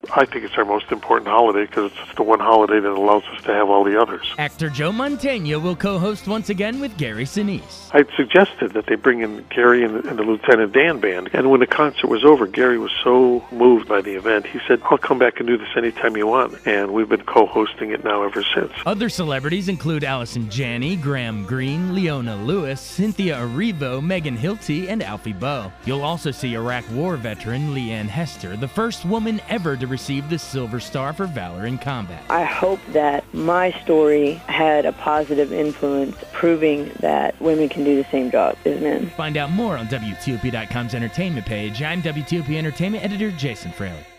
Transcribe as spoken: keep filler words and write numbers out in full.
I think it's our most important holiday because it's the one holiday that allows us to have all the others. Actor Joe Mantegna will co-host once again with Gary Sinise. I suggested that they bring in Gary and, and the Lieutenant Dan Band, and when the concert was over, Gary was so moved by the event, he said, I'll come back and do this anytime you want, and we've been co-hosting it now ever since. Other celebrities include Allison Janney, Graham Greene, Leona Lewis, Cynthia Erivo, Megan Hilty, and Alfie Boe. You'll also see Iraq War veteran Leanne Hester, the first woman ever to receive the Silver Star for Valor in Combat. I hope that my story had a positive influence, proving that women can do the same job as men. Find out more on W T O P dot com's entertainment page. I'm W T O P Entertainment editor Jason Fraley.